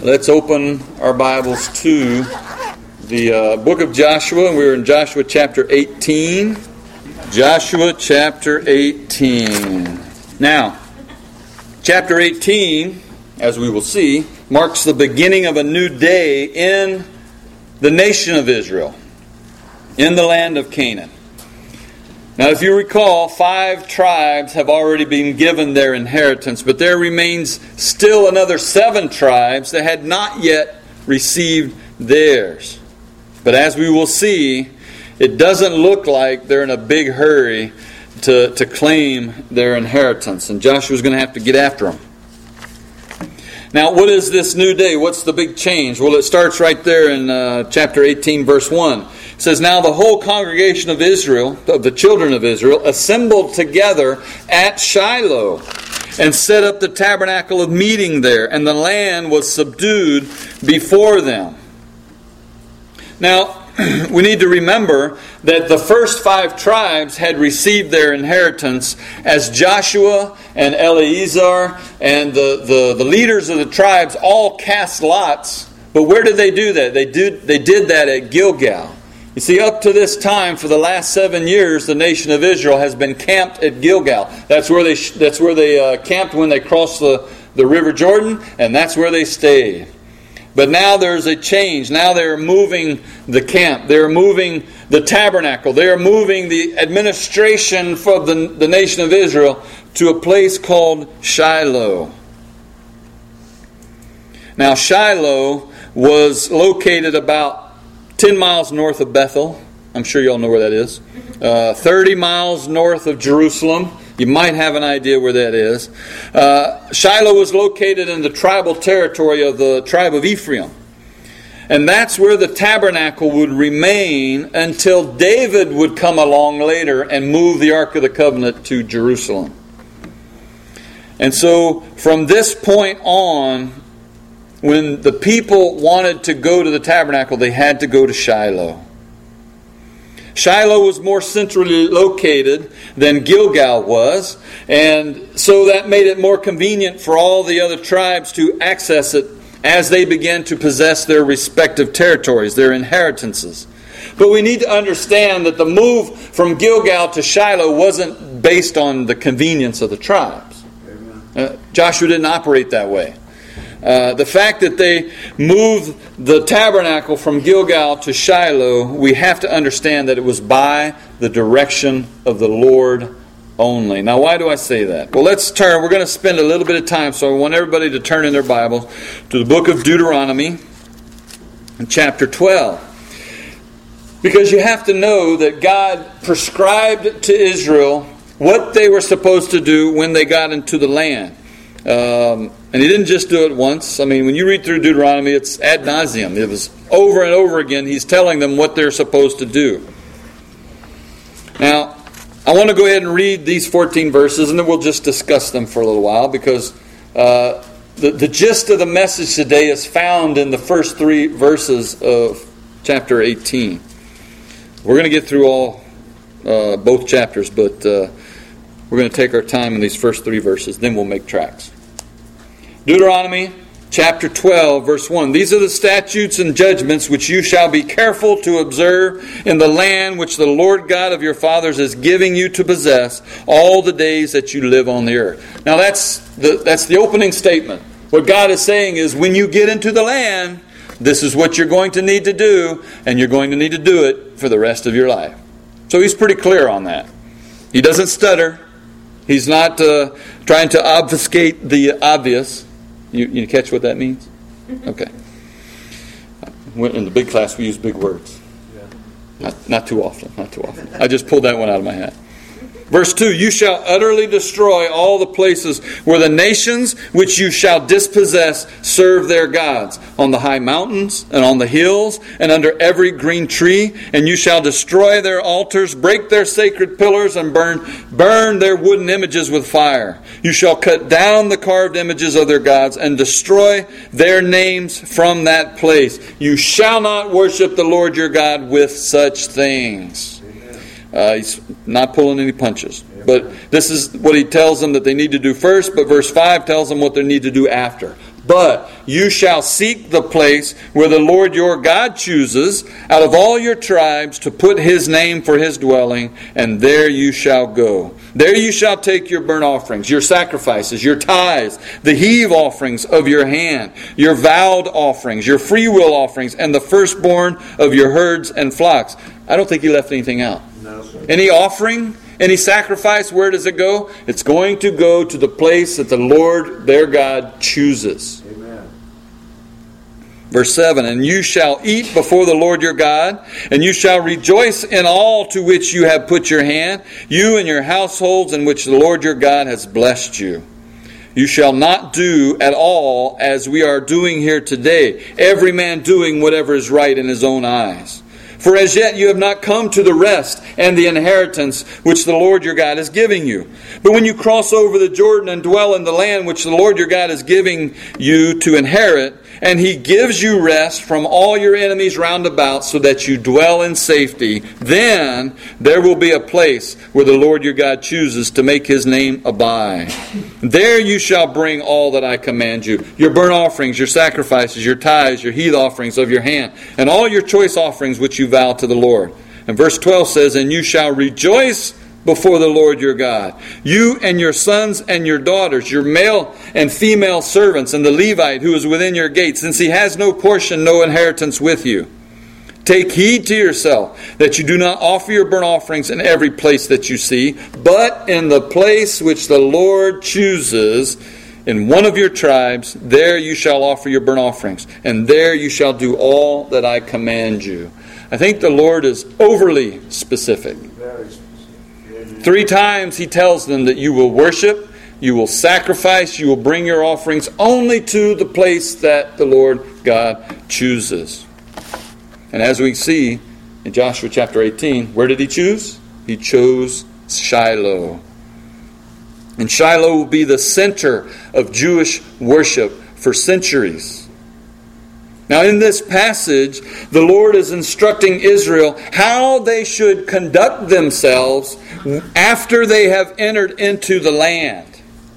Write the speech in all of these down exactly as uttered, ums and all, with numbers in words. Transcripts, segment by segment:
Let's open our Bibles to the uh, book of Joshua, and we're in Joshua chapter eighteen. Joshua chapter eighteen. Now, chapter eighteen, as we will see, marks the beginning of a new day in the nation of Israel, in the land of Canaan. Now, if you recall, five tribes have already been given their inheritance, but there remains still another seven tribes that had not yet received theirs. But as we will see, it doesn't look like they're in a big hurry to, to claim their inheritance, and Joshua's going to have to get after them. Now, what is this new day? What's the big change? Well, it starts right there in uh, chapter eighteen, verse one. It says, "Now the whole congregation of Israel, of the children of Israel, assembled together at Shiloh and set up the tabernacle of meeting there, and the land was subdued before them." Now, we need to remember that the first five tribes had received their inheritance as Joshua and Eleazar and the, the, the leaders of the tribes all cast lots. But where did they do that? They did, they did that at Gilgal. You see, up to this time, for the last seven years, the nation of Israel has been camped at Gilgal. That's where they that's where they uh, camped when they crossed the, the River Jordan, and that's where they stayed. But now there's a change. Now they're moving the camp. They're moving the tabernacle. They're moving the administration for the, the nation of Israel to a place called Shiloh. Now, Shiloh was located about ten miles north of Bethel. I'm sure you all know where that is. Uh, thirty miles north of Jerusalem. You might have an idea where that is. Uh, Shiloh was located in the tribal territory of the tribe of Ephraim. And that's where the tabernacle would remain until David would come along later and move the Ark of the Covenant to Jerusalem. And so from this point on, when the people wanted to go to the tabernacle, they had to go to Shiloh. Shiloh was more centrally located than Gilgal was, and so that made it more convenient for all the other tribes to access it as they began to possess their respective territories, their inheritances. But we need to understand that the move from Gilgal to Shiloh wasn't based on the convenience of the tribes. Uh, Joshua didn't operate that way. Uh, the fact that they moved the tabernacle from Gilgal to Shiloh, we have to understand that it was by the direction of the Lord only. Now, why do I say that? Well, let's turn. We're going to spend a little bit of time, so I want everybody to turn in their Bibles to the book of Deuteronomy, chapter twelve. Because you have to know that God prescribed to Israel what they were supposed to do when they got into the land. Um, and he didn't just do it once. I mean, when you read through Deuteronomy, it's ad nauseum. It was over and over again. He's telling them what they're supposed to do. Now, I want to go ahead and read these fourteen verses, and then we'll just discuss them for a little while, because uh, the, the gist of the message today is found in the first three verses of chapter eighteen. We're going to get through all uh, both chapters, but uh, we're going to take our time in these first three verses, then we'll make tracks. Deuteronomy chapter twelve, verse one. "These are the statutes and judgments which you shall be careful to observe in the land which the Lord God of your fathers is giving you to possess all the days that you live on the earth." Now that's the, that's the opening statement. What God is saying is, when you get into the land, this is what you're going to need to do, and you're going to need to do it for the rest of your life. So He's pretty clear on that. He doesn't stutter. He's not uh, trying to obfuscate the obvious. You, you catch what that means? Okay. In the big class, we use big words. Not, not too often. Not too often. I just pulled that one out of my hat. Verse two, "You shall utterly destroy all the places where the nations which you shall dispossess serve their gods, on the high mountains and on the hills and under every green tree. And you shall destroy their altars, break their sacred pillars, and burn, burn their wooden images with fire. You shall cut down the carved images of their gods and destroy their names from that place. You shall not worship the Lord your God with such things." Uh, he's not pulling any punches. But this is what he tells them that they need to do first. But verse five tells them what they need to do after. But you shall seek the place where the Lord your God chooses out of all your tribes to put His name for His dwelling, and there you shall go. There you shall take your burnt offerings, your sacrifices, your tithes, the heave offerings of your hand, your vowed offerings, your freewill offerings, and the firstborn of your herds and flocks. I don't think He left anything out. No, sir. Any offering, any sacrifice, where does it go? It's going to go to the place that the Lord their God chooses. Amen. Verse seven, and you shall eat before the Lord your God, and you shall rejoice in all to which you have put your hand, you and your households in which the Lord your God has blessed you. You shall not do at all as we are doing here today, every man doing whatever is right in his own eyes. For as yet you have not come to the rest and the inheritance which the Lord your God is giving you. But when you cross over the Jordan and dwell in the land which the Lord your God is giving you to inherit, and He gives you rest from all your enemies round about, so that you dwell in safety, then there will be a place where the Lord your God chooses to make His name abide. There you shall bring all that I command you, your burnt offerings, your sacrifices, your tithes, your heave offerings of your hand, and all your choice offerings which you vow to the Lord. And verse twelve says, and you shall rejoice before the Lord your God, you and your sons and your daughters, your male and female servants, and the Levite who is within your gates, since he has no portion, no inheritance with you. Take heed to yourself that you do not offer your burnt offerings in every place that you see, but in the place which the Lord chooses in one of your tribes, there you shall offer your burnt offerings, and there you shall do all that I command you. I think the Lord is overly specific. Very specific. Three times He tells them that you will worship, you will sacrifice, you will bring your offerings only to the place that the Lord God chooses. And as we see in Joshua chapter eighteen, where did He choose? He chose Shiloh. And Shiloh will be the center of Jewish worship for centuries. Now in this passage, the Lord is instructing Israel how they should conduct themselves after they have entered into the land.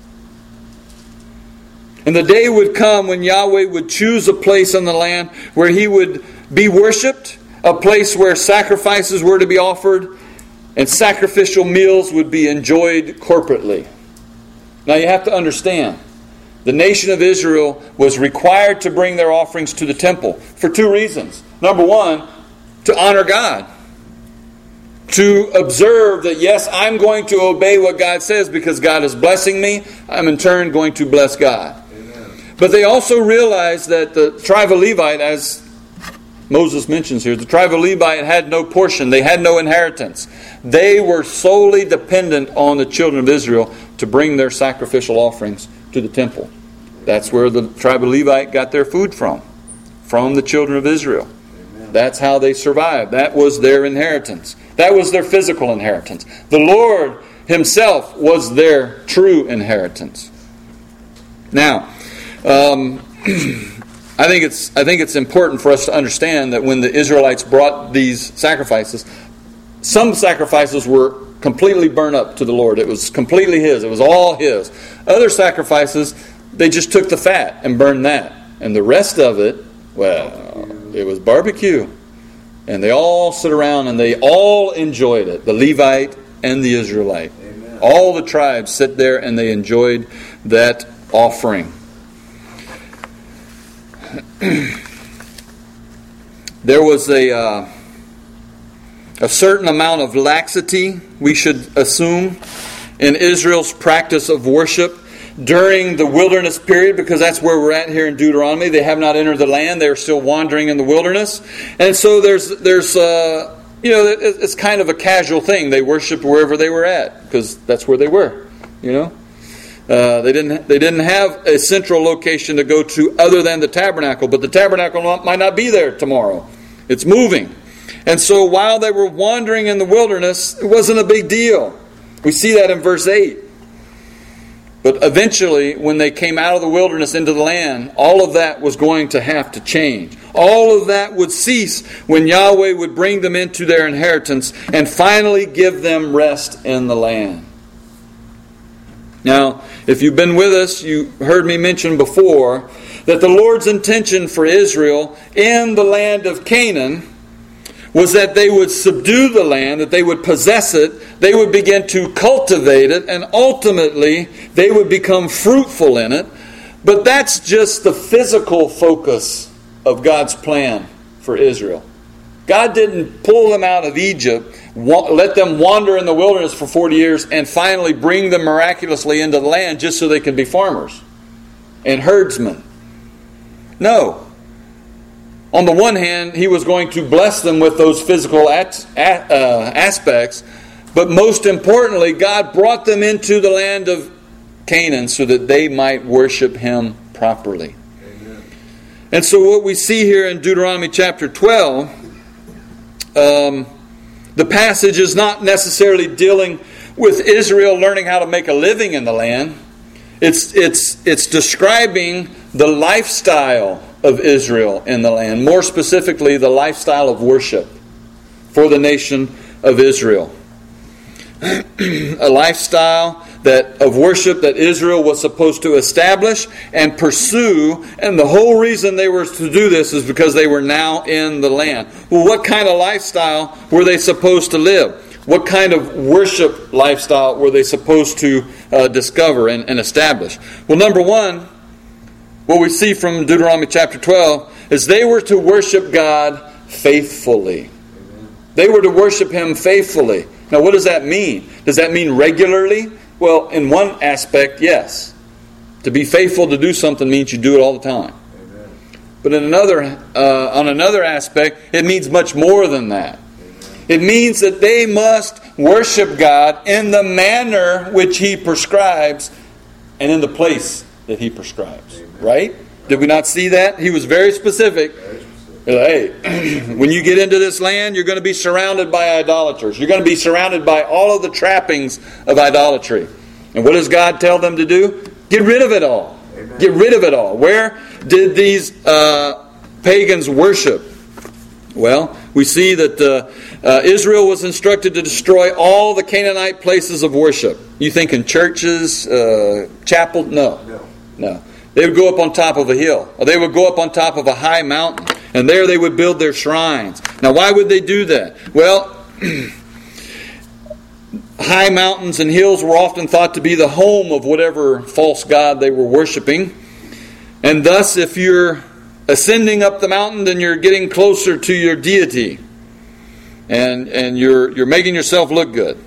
And the day would come when Yahweh would choose a place in the land where He would be worshipped, a place where sacrifices were to be offered, and sacrificial meals would be enjoyed corporately. Now you have to understand, the nation of Israel was required to bring their offerings to the temple for two reasons. Number one, to honor God. To observe that, yes, I'm going to obey what God says because God is blessing me. I'm in turn going to bless God. Amen. But they also realized that the tribe of Levite, as Moses mentions here, the tribe of Levite had no portion. They had no inheritance. They were solely dependent on the children of Israel to bring their sacrificial offerings to the temple. That's where the tribe of Levite got their food from, from the children of Israel. Amen. That's how they survived. That was their inheritance. That was their physical inheritance. The Lord Himself was their true inheritance. Now, um, I think it's I think it's important for us to understand that when the Israelites brought these sacrifices, some sacrifices were completely burnt up to the Lord. It was completely His. It was all His. Other sacrifices, they just took the fat and burned that. And the rest of it, well, it was barbecue. And they all sit around and they all enjoyed it. The Levite and the Israelite. Amen. All the tribes sit there and they enjoyed that offering. There was a uh, a certain amount of laxity, we should assume, in Israel's practice of worship during the wilderness period, because that's where we're at here in Deuteronomy. They have not entered the land; they're still wandering in the wilderness, and so there's there's uh, you know it's kind of a casual thing. They worshipped wherever they were at because that's where they were. You know, uh, they didn't they didn't have a central location to go to other than the tabernacle, but the tabernacle might not be there tomorrow. It's moving, and so while they were wandering in the wilderness, it wasn't a big deal. We see that in verse eight. But eventually, when they came out of the wilderness into the land, all of that was going to have to change. All of that would cease when Yahweh would bring them into their inheritance and finally give them rest in the land. Now, if you've been with us, you heard me mention before that the Lord's intention for Israel in the land of Canaan was that they would subdue the land, that they would possess it, they would begin to cultivate it, and ultimately they would become fruitful in it. But that's just the physical focus of God's plan for Israel. God didn't pull them out of Egypt, let them wander in the wilderness for forty years, and finally bring them miraculously into the land just so they can be farmers and herdsmen. No. On the one hand, He was going to bless them with those physical at, at, uh, aspects, but most importantly, God brought them into the land of Canaan so that they might worship Him properly. Amen. And so what we see here in Deuteronomy chapter twelve, um, the passage is not necessarily dealing with Israel learning how to make a living in the land. It's, it's, it's describing the lifestyle of Israel in the land. More specifically, the lifestyle of worship for the nation of Israel. A lifestyle that of worship that Israel was supposed to establish and pursue, and the whole reason they were to do this is because they were now in the land. Well, what kind of lifestyle were they supposed to live? What kind of worship lifestyle were they supposed to uh, discover and, and establish? Well, number one, what we see from Deuteronomy chapter twelve is they were to worship God faithfully. They were to worship Him faithfully. Now, what does that mean? Does that mean regularly? Well, in one aspect, yes. To be faithful to do something means you do it all the time. Amen. But in another, uh, on another aspect, it means much more than that. Amen. It means that they must worship God in the manner which He prescribes and in the place that He prescribes. Amen. Right? Did we not see that? He was very specific. Hey, when you get into this land, you're going to be surrounded by idolaters. You're going to be surrounded by all of the trappings of idolatry. And what does God tell them to do? Get rid of it all. Amen. Get rid of it all. Where did these uh, pagans worship? Well, we see that uh, uh, Israel was instructed to destroy all the Canaanite places of worship. You think in churches, uh, chapel? No. No. No. They would go up on top of a hill. Or they would go up on top of a high mountain. And there they would build their shrines. Now, why would they do that? Well, high mountains and hills were often thought to be the home of whatever false god they were worshiping. And thus, if you're ascending up the mountain, then you're getting closer to your deity. And, and you're, you're making yourself look good.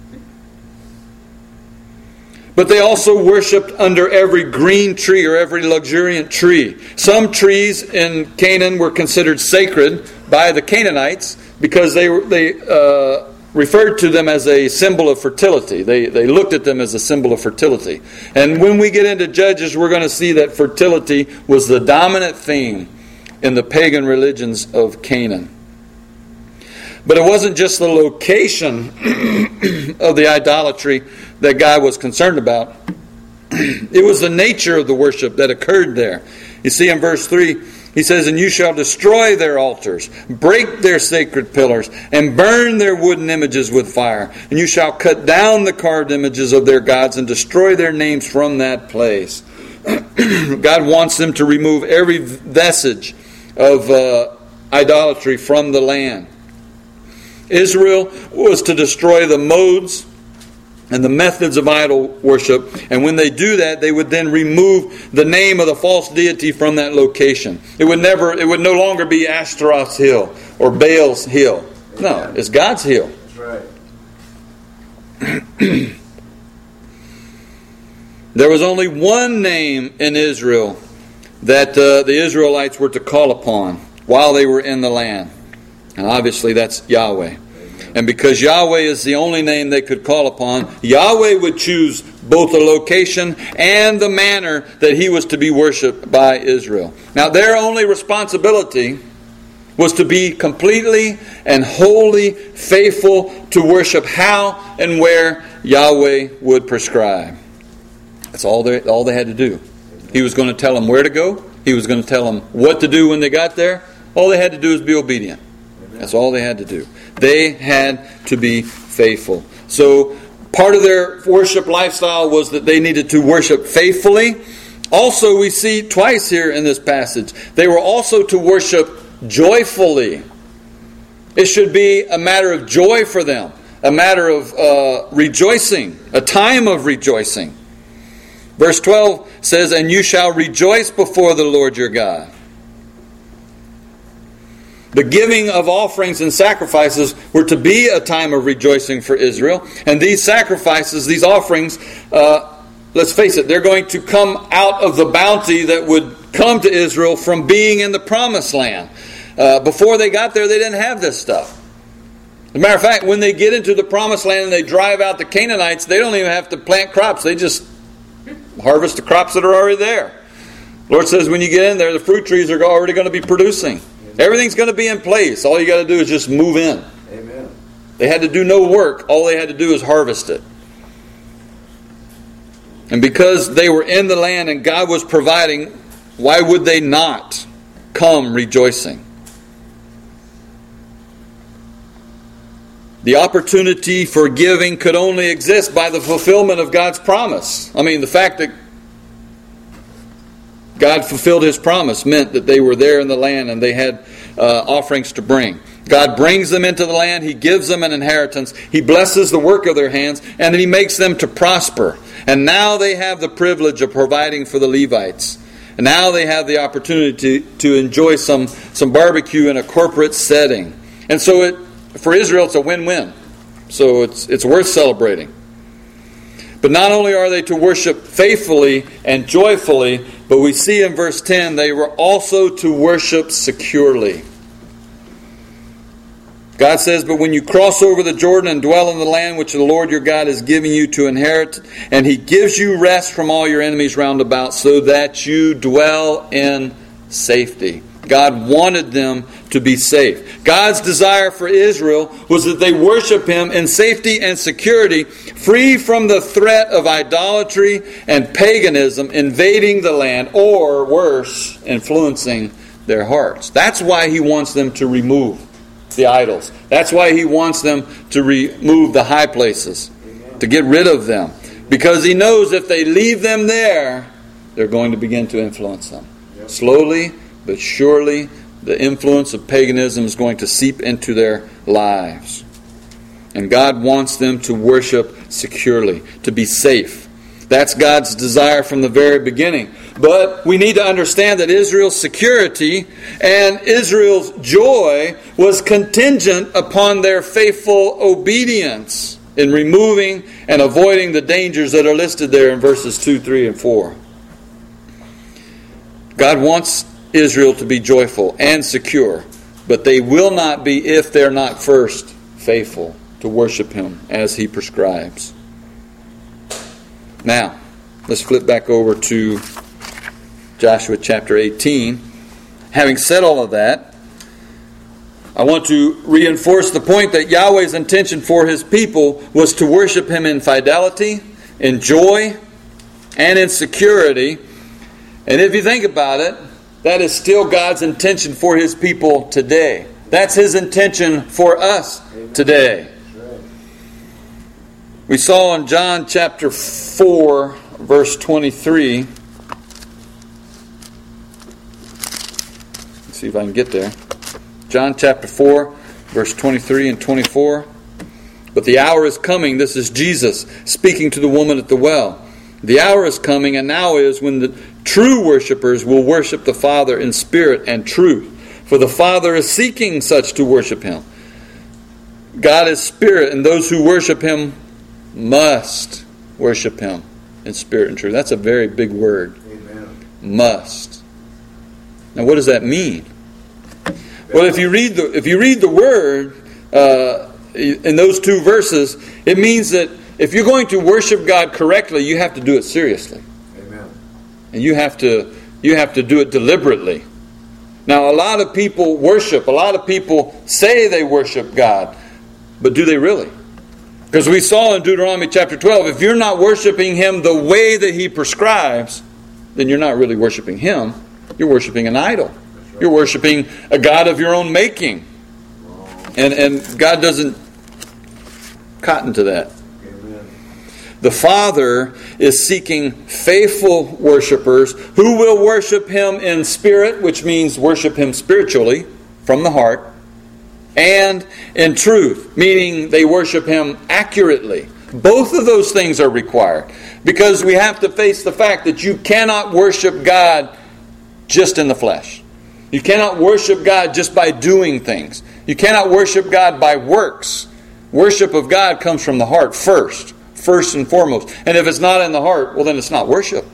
But they also worshipped under every green tree or every luxuriant tree. Some trees in Canaan were considered sacred by the Canaanites because they they uh, referred to them as a symbol of fertility. They, they looked at them as a symbol of fertility. And when we get into Judges, we're going to see that fertility was the dominant theme in the pagan religions of Canaan. But it wasn't just the location of the idolatry that God was concerned about. It was the nature of the worship that occurred there. You see in verse three, He says, "And you shall destroy their altars, break their sacred pillars, and burn their wooden images with fire. And you shall cut down the carved images of their gods and destroy their names from that place." God wants them to remove every vestige of uh, idolatry from the land. Israel was to destroy the modes and the methods of idol worship. And when they do that, they would then remove the name of the false deity from that location. It would never, it would no longer be Ashtaroth's hill or Baal's hill. No, it's God's hill. That's right. There was only one name in Israel that uh, the Israelites were to call upon while they were in the land. And obviously that's Yahweh. And because Yahweh is the only name they could call upon, Yahweh would choose both the location and the manner that He was to be worshipped by Israel. Now their only responsibility was to be completely and wholly faithful to worship how and where Yahweh would prescribe. That's all they, all they had to do. He was going to tell them where to go. He was going to tell them what to do when they got there. All they had to do was be obedient. That's all they had to do. They had to be faithful. So part of their worship lifestyle was that they needed to worship faithfully. Also, we see twice here in this passage, they were also to worship joyfully. It should be a matter of joy for them, a matter of uh, rejoicing, a time of rejoicing. Verse twelve says, "And you shall rejoice before the Lord your God." The giving of offerings and sacrifices were to be a time of rejoicing for Israel. And these sacrifices, these offerings, uh, let's face it, they're going to come out of the bounty that would come to Israel from being in the Promised Land. Uh, before they got there, they didn't have this stuff. As a matter of fact, when they get into the Promised Land and they drive out the Canaanites, they don't even have to plant crops. They just harvest the crops that are already there. The Lord says when you get in there, the fruit trees are already going to be producing. Everything's going to be in place. All you got to do is just move in. Amen. They had to do no work. All they had to do is harvest it. And because they were in the land and God was providing, why would they not come rejoicing? The opportunity for giving could only exist by the fulfillment of God's promise. I mean, the fact that God fulfilled His promise meant that they were there in the land and they had uh, offerings to bring. God brings them into the land. He gives them an inheritance. He blesses the work of their hands, and then He makes them to prosper. And now they have the privilege of providing for the Levites. And now they have the opportunity to, to enjoy some, some barbecue in a corporate setting. And so it, for Israel, it's a win-win. So it's it's worth celebrating. But not only are they to worship faithfully and joyfully, but we see in verse ten, they were also to worship securely. God says, "But when you cross over the Jordan and dwell in the land which the Lord your God is giving you to inherit, and He gives you rest from all your enemies round about, so that you dwell in safety." God wanted them to be safe. God's desire for Israel was that they worship Him in safety and security, free from the threat of idolatry and paganism invading the land, or worse, influencing their hearts. That's why He wants them to remove the idols. That's why He wants them to remove the high places, to get rid of them. Because He knows if they leave them there, they're going to begin to influence them. Slowly but surely, the influence of paganism is going to seep into their lives. And God wants them to worship securely, to be safe. That's God's desire from the very beginning. But we need to understand that Israel's security and Israel's joy was contingent upon their faithful obedience in removing and avoiding the dangers that are listed there in verses two, three, and four. God wants Israel to be joyful and secure, but they will not be if they're not first faithful to worship Him as He prescribes. Now, let's flip back over to Joshua chapter eighteen. Having said all of that, I want to reinforce the point that Yahweh's intention for His people was to worship Him in fidelity, in joy, and in security. And if you think about it, that is still God's intention for His people today. That's His intention for us today. We saw in John chapter four, verse twenty-three. Let's see if I can get there. John chapter four, verse twenty-three and twenty-four. "But the hour is coming," this is Jesus speaking to the woman at the well. "The hour is coming, and now is, when the true worshipers will worship the Father in spirit and truth. For the Father is seeking such to worship Him." God is spirit, and those who worship Him must worship Him in spirit and truth. That's a very big word. Amen. Must. Now, what does that mean? Well, if you read the if you read the word uh, in those two verses, it means that if you're going to worship God correctly, you have to do it seriously. And you have to you have to do it deliberately. Now, a lot of people worship. A lot of people say they worship God. But do they really? Because we saw in Deuteronomy chapter twelve, if you're not worshiping Him the way that He prescribes, then you're not really worshiping Him. You're worshiping an idol. Right. You're worshiping a God of your own making. And, and God doesn't cotton to that. The Father is seeking faithful worshipers who will worship Him in spirit, which means worship Him spiritually, from the heart, and in truth, meaning they worship Him accurately. Both of those things are required, because we have to face the fact that you cannot worship God just in the flesh. You cannot worship God just by doing things. You cannot worship God by works. Worship of God comes from the heart first. First and foremost. And if it's not in the heart, well then it's not worship.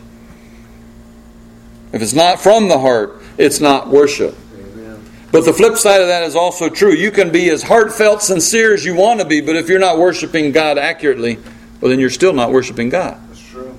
If it's not from the heart, it's not worship. Amen. But the flip side of that is also true. You can be as heartfelt, sincere as you want to be, but if you're not worshiping God accurately, well then you're still not worshiping God. That's true.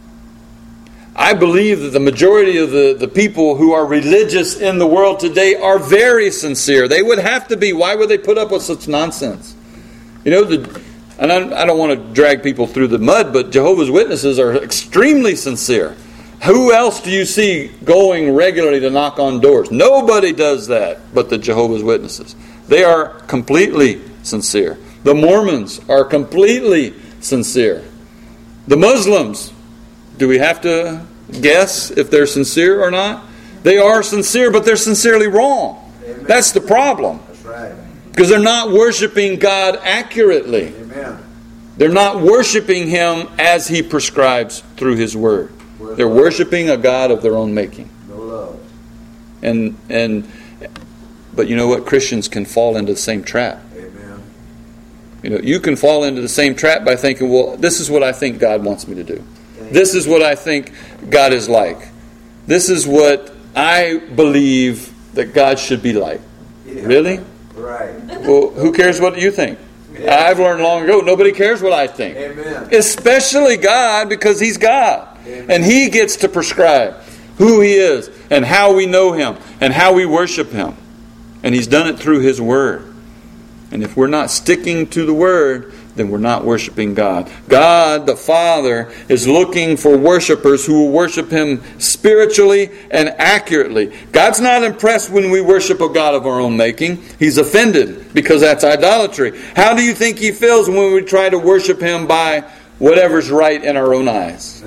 I believe that the majority of the, the people who are religious in the world today are very sincere. They would have to be. Why would they put up with such nonsense? You know, the And I don't want to drag people through the mud, but Jehovah's Witnesses are extremely sincere. Who else do you see going regularly to knock on doors? Nobody does that but the Jehovah's Witnesses. They are completely sincere. The Mormons are completely sincere. The Muslims, do we have to guess if they're sincere or not? They are sincere, but they're sincerely wrong. Amen. That's the problem. That's right. Because they're not worshiping God accurately. Amen. They're not worshiping Him as He prescribes through His Word. Word They're worshiping a God of their own making. No love. And and but you know what? Christians can fall into the same trap. Amen. You know, you can fall into the same trap by thinking, well, this is what I think God wants me to do. This is what I think God is like. This is what I believe that God should be like. Yeah. Really? Right. Well, who cares what you think? Yeah. I've learned long ago, nobody cares what I think. Amen. Especially God, because He's God. Amen. And He gets to prescribe who He is and how we know Him and how we worship Him. And He's done it through His Word. And if we're not sticking to the Word, then we're not worshiping God. God, the Father, is looking for worshipers who will worship Him spiritually and accurately. God's not impressed when we worship a God of our own making. He's offended because that's idolatry. How do you think He feels when we try to worship Him by whatever's right in our own eyes?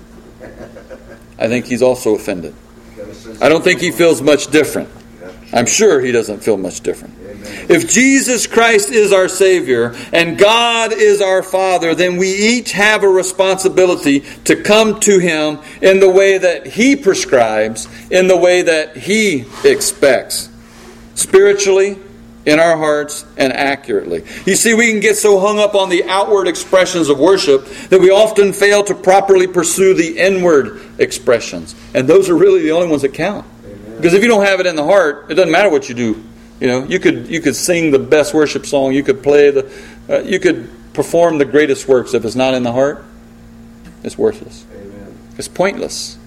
I think He's also offended. I don't think He feels much different. I'm sure He doesn't feel much different. If Jesus Christ is our Savior and God is our Father, then we each have a responsibility to come to Him in the way that He prescribes, in the way that He expects, spiritually, in our hearts, and accurately. You see, we can get so hung up on the outward expressions of worship that we often fail to properly pursue the inward expressions. And those are really the only ones that count. Amen. Because if you don't have it in the heart, it doesn't matter what you do. You know, you could you could sing the best worship song, you could play the, uh, you could perform the greatest works. If it's not in the heart, it's worthless. Amen. It's pointless.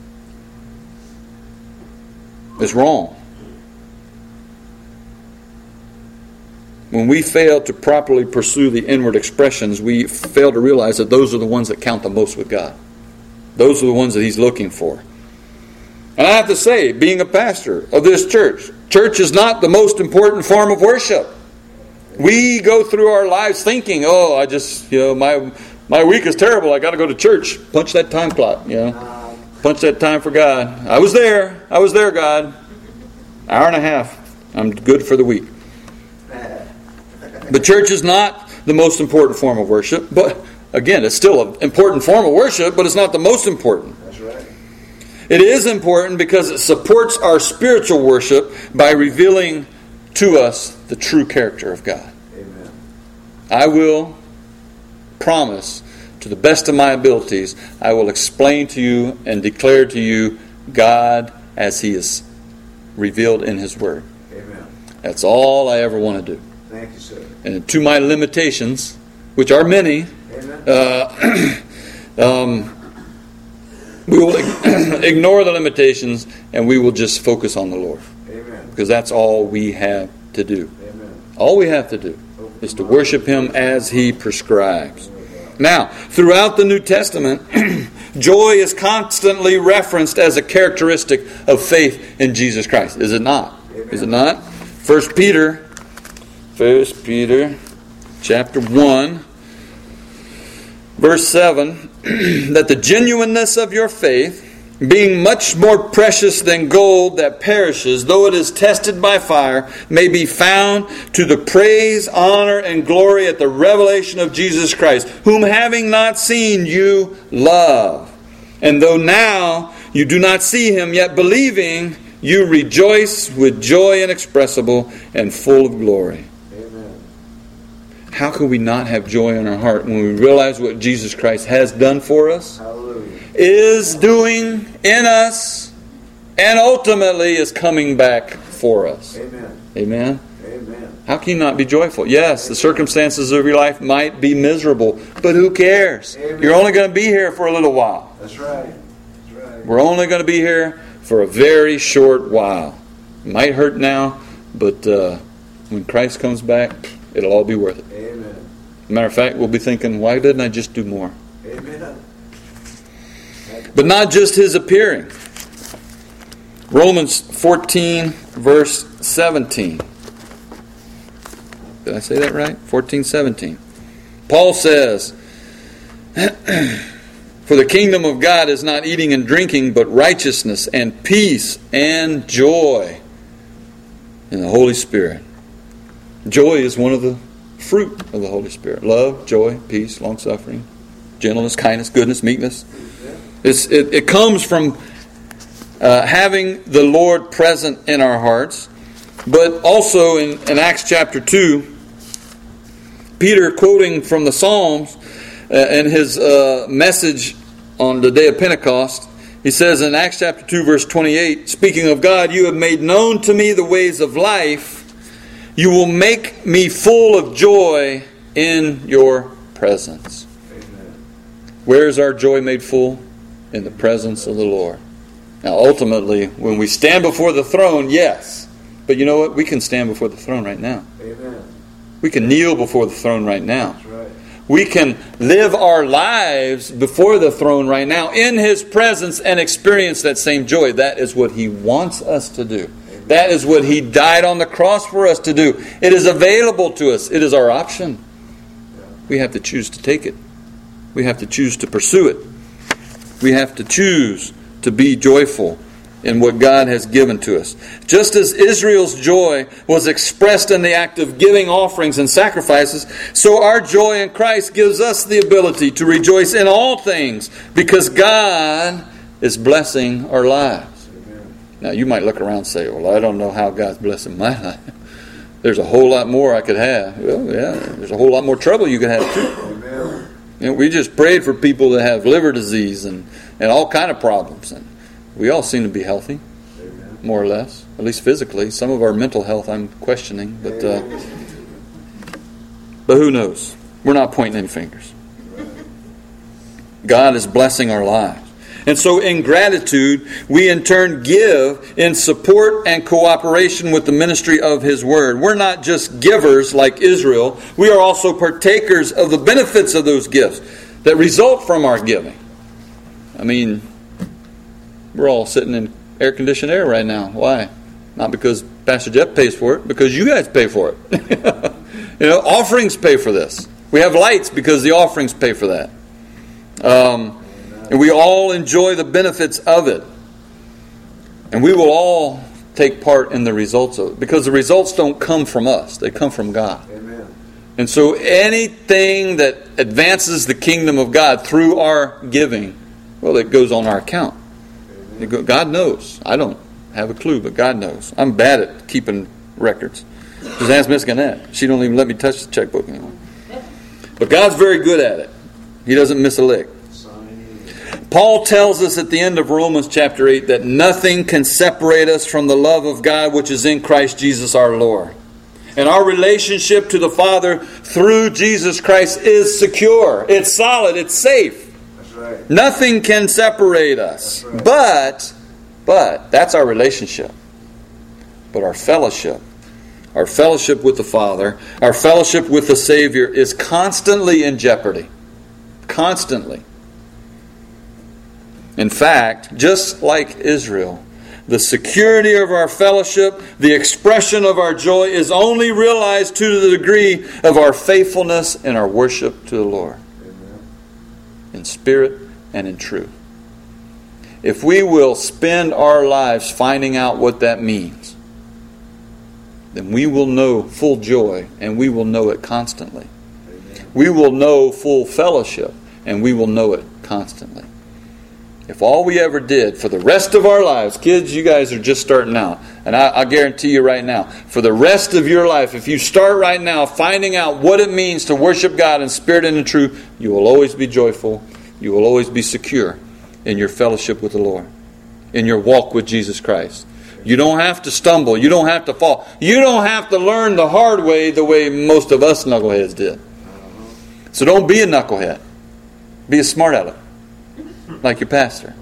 It's wrong. When we fail to properly pursue the inward expressions, we fail to realize that those are the ones that count the most with God. Those are the ones that He's looking for. And I have to say, being a pastor of this church, church is not the most important form of worship. We go through our lives thinking, oh, I just, you know, my my week is terrible. I got to go to church. Punch that time clock, you know. Punch that time for God. I was there. I was there, God. Hour and a half. I'm good for the week. But church is not the most important form of worship. But again, it's still an important form of worship, but it's not the most important. That's right. It is important because it supports our spiritual worship by revealing to us the true character of God. Amen. I will promise, to the best of my abilities, I will explain to you and declare to you God as He is revealed in His Word. Amen. That's all I ever want to do. Thank you, sir. And to my limitations, which are many, Amen. uh, um, we will ignore the limitations and we will just focus on the Lord. Amen. Because that's all we have to do. Amen. All we have to do is to worship Him as He prescribes. Now, throughout the New Testament, joy is constantly referenced as a characteristic of faith in Jesus Christ. Is it not? Amen. Is it not? First Peter, First Peter, chapter one. Verse seven, that the genuineness of your faith, being much more precious than gold that perishes, though it is tested by fire, may be found to the praise, honor, and glory at the revelation of Jesus Christ, whom having not seen you love. And though now you do not see Him, yet believing, you rejoice with joy inexpressible and full of glory. Amen. How can we not have joy in our heart when we realize what Jesus Christ has done for us, Hallelujah. Is doing in us, and ultimately is coming back for us? Amen. Amen. Amen. How can you not be joyful? Yes, the circumstances of your life might be miserable, but who cares? Amen. You're only going to be here for a little while. That's right. That's right. We're only going to be here for a very short while. It might hurt now, but uh, when Christ comes back, it'll all be worth it. Amen. Matter of fact, we'll be thinking, why didn't I just do more? Amen. But not just His appearing. Romans fourteen, verse seventeen. Did I say that right? fourteen, seventeen. Paul says, for the kingdom of God is not eating and drinking, but righteousness and peace and joy in the Holy Spirit. Joy is one of the fruit of the Holy Spirit. Love, joy, peace, long-suffering, gentleness, kindness, goodness, meekness. It's, it, it comes from uh, having the Lord present in our hearts. But also in, in Acts chapter two, Peter, quoting from the Psalms uh, in his uh, message on the day of Pentecost, he says in Acts chapter two, verse twenty-eight, speaking of God, you have made known to me the ways of life. You will make me full of joy in your presence. Amen. Where is our joy made full? In the presence of the Lord. Now, ultimately, when we stand before the throne, yes. But you know what? We can stand before the throne right now. Amen. We can kneel before the throne right now. That's right. We can live our lives before the throne right now in His presence and experience that same joy. That is what He wants us to do. Amen. That is what He died on the cross for us to do. It is available to us. It is our option. Yeah. We have to choose to take it. We have to choose to pursue it. We have to choose to be joyful in what God has given to us. Just as Israel's joy was expressed in the act of giving offerings and sacrifices, so our joy in Christ gives us the ability to rejoice in all things because God is blessing our lives. Amen. Now you might look around and say, well, I don't know how God's blessing my life. There's a whole lot more I could have. Well, yeah, there's a whole lot more trouble you could have too. Amen. You know, we just prayed for people that have liver disease and, and all kind of problems. And we all seem to be healthy, Amen. More or less, at least physically. Some of our mental health I'm questioning, but uh, but who knows? We're not pointing any fingers. God is blessing our lives. And so in gratitude, we in turn give in support and cooperation with the ministry of His Word. We're not just givers like Israel. We are also partakers of the benefits of those gifts that result from our giving. I mean, we're all sitting in air-conditioned air right now. Why? Not because Pastor Jeff pays for it, because you guys pay for it. You know, offerings pay for this. We have lights because the offerings pay for that. Um... And we all enjoy the benefits of it. And we will all take part in the results of it. Because the results don't come from us. They come from God. Amen. And so anything that advances the kingdom of God through our giving, well, it goes on our account. Amen. God knows. I don't have a clue, but God knows. I'm bad at keeping records. Just ask Miss Gannett. She don't even let me touch the checkbook anymore. But God's very good at it. He doesn't miss a lick. Paul tells us at the end of Romans chapter eight that nothing can separate us from the love of God which is in Christ Jesus our Lord. And our relationship to the Father through Jesus Christ is secure. It's solid. It's safe. That's right. Nothing can separate us. That's right. But, but, that's our relationship. But our fellowship, our fellowship with the Father, our fellowship with the Savior is constantly in jeopardy. Constantly. In fact, just like Israel, the security of our fellowship, the expression of our joy is only realized to the degree of our faithfulness and our worship to the Lord. Amen. in spirit and in truth. If we will spend our lives finding out what that means, then we will know full joy, and we will know it constantly. Amen. We will know full fellowship, and we will know it constantly. If all we ever did for the rest of our lives, kids, you guys are just starting out, and I, I guarantee you right now, for the rest of your life, if you start right now finding out what it means to worship God in spirit and in truth, you will always be joyful, you will always be secure in your fellowship with the Lord, in your walk with Jesus Christ. You don't have to stumble. You don't have to fall. You don't have to learn the hard way the way most of us knuckleheads did. So don't be a knucklehead. Be a smart aleck, like your pastor.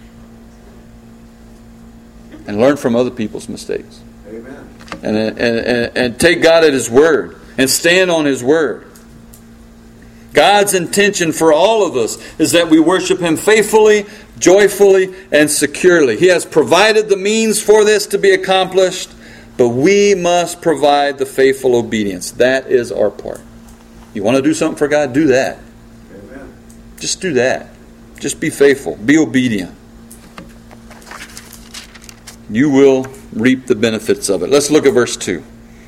And learn from other people's mistakes. Amen. And, and, and, and take God at His word. And stand on His word. God's intention for all of us is that we worship Him faithfully, joyfully, and securely. He has provided the means for this to be accomplished, but we must provide the faithful obedience. That is our part. You want to do something for God? Do that. Amen. Just do that. Just be faithful. Be obedient. You will reap the benefits of it. Let's look at verse two.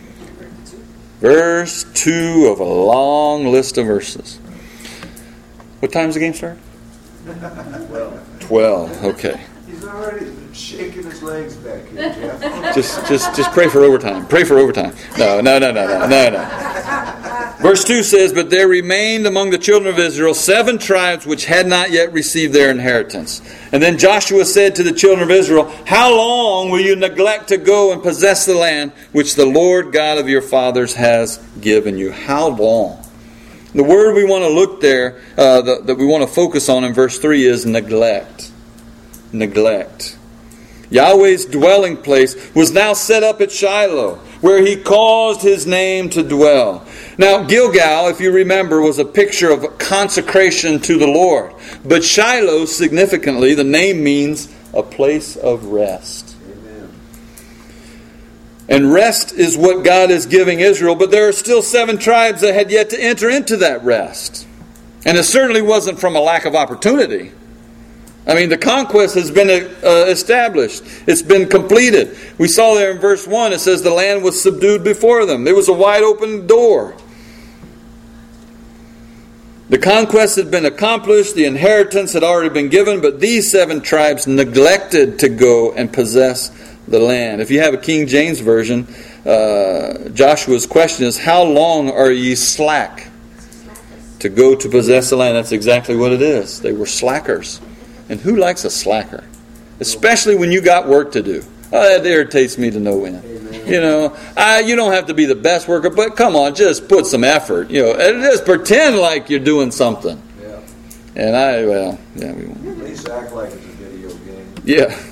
Verse two of a long list of verses. What time does the game start? Twelve. Twelve. Okay. He's already shaking his legs back here, Jeff. Just, just, just pray for overtime. Pray for overtime. No, no, no, no, no, no, no. Verse two says, "But there remained among the children of Israel seven tribes which had not yet received their inheritance. And then Joshua said to the children of Israel, How long will you neglect to go and possess the land which the Lord God of your fathers has given you?" How long? The word we want to look there, uh, the, that we want to focus on in verse three is neglect. Neglect. Yahweh's dwelling place was now set up at Shiloh, where He caused His name to dwell. Now, Gilgal, if you remember, was a picture of consecration to the Lord. But Shiloh, significantly, the name means a place of rest. Amen. And rest is what God is giving Israel, but there are still seven tribes that had yet to enter into that rest. And it certainly wasn't from a lack of opportunity. I mean, the conquest has been uh, established. It's been completed. We saw there in verse one, it says the land was subdued before them. There was a wide open door. The conquest had been accomplished. The inheritance had already been given. But these seven tribes neglected to go and possess the land. If you have a King James Version, uh, Joshua's question is, How long are ye slack to go to possess the land? That's exactly what it is. They were slackers. And who likes a slacker? Especially when you got work to do. Oh, that irritates me to no end. Amen. You know, I, you don't have to be the best worker, but come on, just put some effort. You know, and just pretend like you're doing something. Yeah. And I, well, yeah, we won't. At least act like it's a video game. Yeah.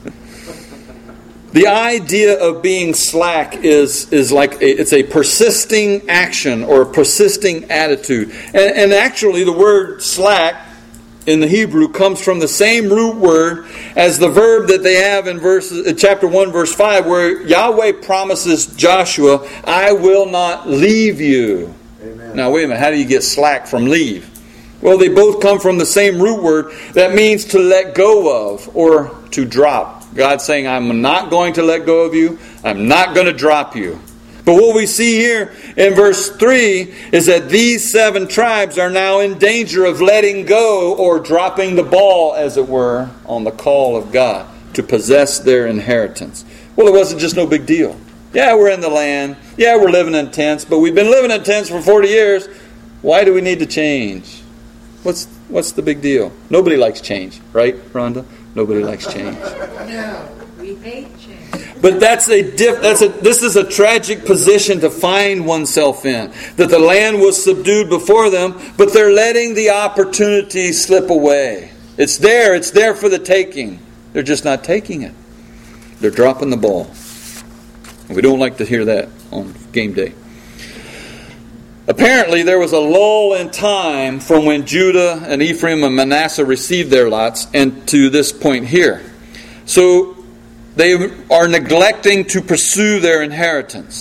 The idea of being slack is is like a, it's a persisting action or a persisting attitude, and, and actually the word slack in the Hebrew comes from the same root word as the verb that they have in verse, chapter one, verse five, where Yahweh promises Joshua, I will not leave you. Amen. Now, wait a minute. How do you get slack from leave? Well, they both come from the same root word that means to let go of or to drop. God's saying, I'm not going to let go of you. I'm not going to drop you. But what we see here in verse three is that these seven tribes are now in danger of letting go or dropping the ball, as it were, on the call of God to possess their inheritance. Well, it wasn't just no big deal. Yeah, we're in the land. Yeah, we're living in tents, but we've been living in tents for forty years. Why do we need to change? What's what's the big deal? Nobody likes change, right, Rhonda? Nobody likes change. No, we hate change. But that's a diff, that's a this is a tragic position to find oneself in. That the land was subdued before them, but they're letting the opportunity slip away. It's there, it's there for the taking. They're just not taking it. They're dropping the ball. And we don't like to hear that on game day. Apparently there was a lull in time from when Judah and Ephraim and Manasseh received their lots and to this point here. So they are neglecting to pursue their inheritance.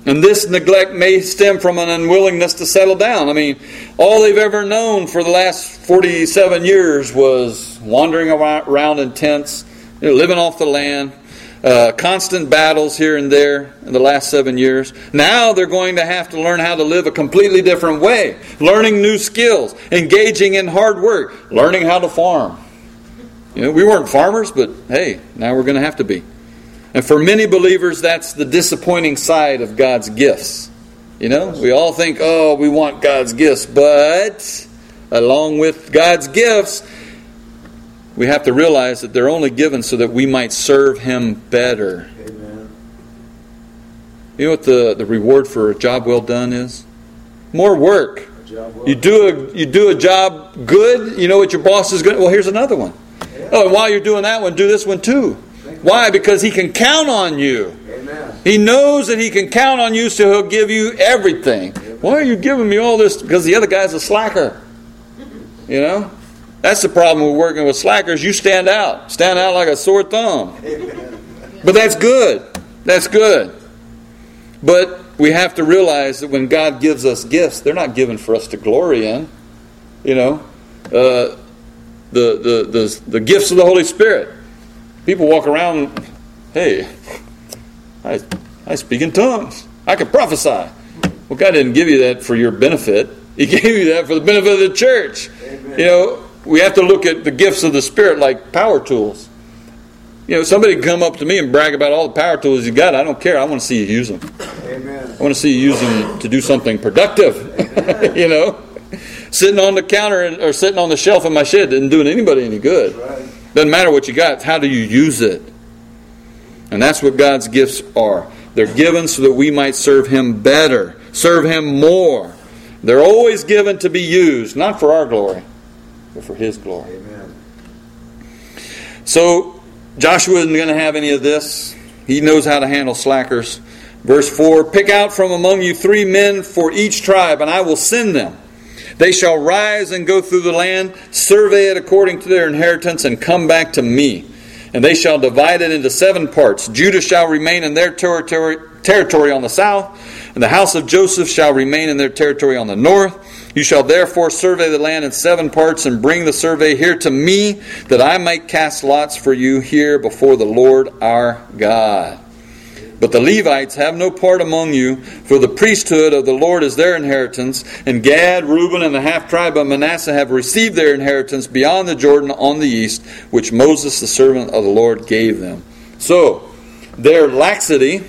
And this neglect may stem from an unwillingness to settle down. I mean, all they've ever known for the last forty-seven years was wandering around in tents, you know, living off the land, uh, constant battles here and there in the last seven years. Now they're going to have to learn how to live a completely different way, learning new skills, engaging in hard work, learning how to farm. You know, we weren't farmers, but hey, now we're going to have to be. And for many believers, that's the disappointing side of God's gifts. You know, we all think, oh, we want God's gifts. But along with God's gifts, we have to realize that they're only given so that we might serve Him better. Amen. You know what the, the reward for a job well done is? More work. Well you do a you do a job good, you know what your boss is going to... Well, here's another one. Yeah. Oh, and while you're doing that one, do this one too. Why? Because He can count on you. Amen. He knows that He can count on you, so He'll give you everything. Amen. Why are you giving me all this? Because the other guy's a slacker. You know? That's the problem with working with slackers. You stand out. Stand out like a sore thumb. Amen. But that's good. That's good. But we have to realize that when God gives us gifts, they're not given for us to glory in. You know? Uh, the, the, the, the gifts of the Holy Spirit. People walk around, hey, I, I speak in tongues. I can prophesy. Well, God didn't give you that for your benefit. He gave you that for the benefit of the church. Amen. You know, we have to look at the gifts of the Spirit like power tools. You know, somebody can come up to me and brag about all the power tools you got. I don't care. I want to see you use them. Amen. I want to see you use them to do something productive. You know, sitting on the counter or sitting on the shelf in my shed isn't doing anybody any good. Right. Doesn't matter what you got. How do you use it? And that's what God's gifts are. They're given so that we might serve Him better, serve Him more. They're always given to be used, not for our glory, but for His glory. Amen. So Joshua isn't going to have any of this. He knows how to handle slackers. Verse four, pick out from among you three men for each tribe, and I will send them. They shall rise and go through the land, survey it according to their inheritance, and come back to me. And they shall divide it into seven parts. Judah shall remain in their territory, territory on the south, and the house of Joseph shall remain in their territory on the north. You shall therefore survey the land in seven parts, and bring the survey here to me, that I might cast lots for you here before the Lord our God. But the Levites have no part among you, for the priesthood of the Lord is their inheritance. And Gad, Reuben, and the half-tribe of Manasseh have received their inheritance beyond the Jordan on the east, which Moses, the servant of the Lord, gave them. So, their laxity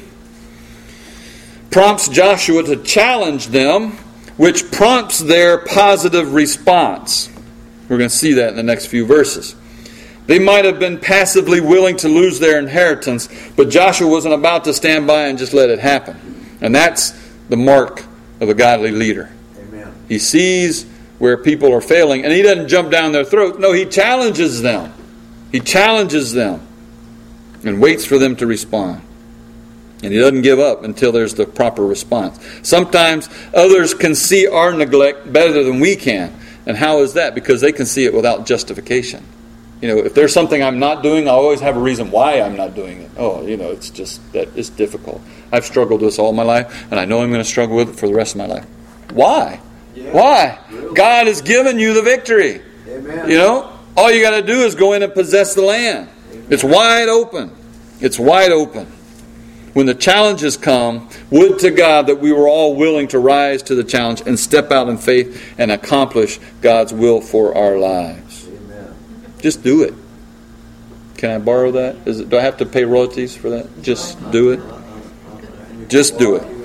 prompts Joshua to challenge them, which prompts their positive response. We're going to see that in the next few verses. They might have been passively willing to lose their inheritance, but Joshua wasn't about to stand by and just let it happen. And that's the mark of a godly leader. Amen. He sees where people are failing, and he doesn't jump down their throat. No, he challenges them. He challenges them and waits for them to respond. And he doesn't give up until there's the proper response. Sometimes others can see our neglect better than we can. And how is that? Because they can see it without justification. You know, if there's something I'm not doing, I always have a reason why I'm not doing it. Oh, you know, it's just that it's difficult. I've struggled with this all my life, and I know I'm going to struggle with it for the rest of my life. Why? Yeah, why? really. God has given you the victory. Amen. You know, all you got to do is go in and possess the land. Amen. It's wide open. It's wide open. When the challenges come, would to God that we were all willing to rise to the challenge and step out in faith and accomplish God's will for our lives. Just do it. Can I borrow that? Is it, do I have to pay royalties for that? Just do it. Just do it.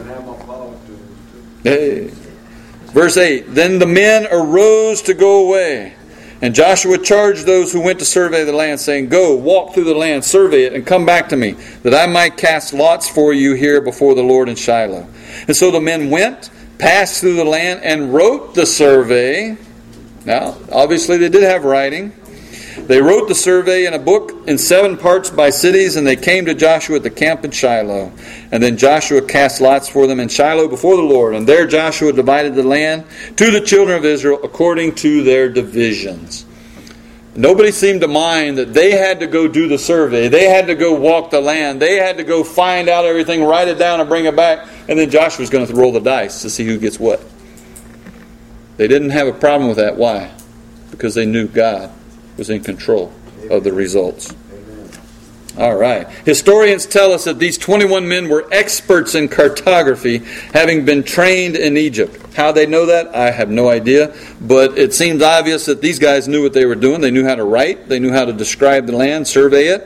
Hey. Verse eight. Then the men arose to go away. And Joshua charged those who went to survey the land, saying, go, walk through the land, survey it, and come back to me, that I might cast lots for you here before the Lord in Shiloh. And so the men went, passed through the land, and wrote the survey. Now, obviously they did have writing. They wrote the survey in a book in seven parts by cities, and they came to Joshua at the camp in Shiloh. And then Joshua cast lots for them in Shiloh before the Lord. And there Joshua divided the land to the children of Israel according to their divisions. Nobody seemed to mind that they had to go do the survey. They had to go walk the land. They had to go find out everything, write it down, and bring it back. And then Joshua's going to roll the dice to see who gets what. They didn't have a problem with that. Why? Because they knew God was in control of the results. All right. Historians tell us that these twenty-one men were experts in cartography, having been trained in Egypt. How they know that, I have no idea. But it seems obvious that these guys knew what they were doing. They knew how to write. They knew how to describe the land, survey it.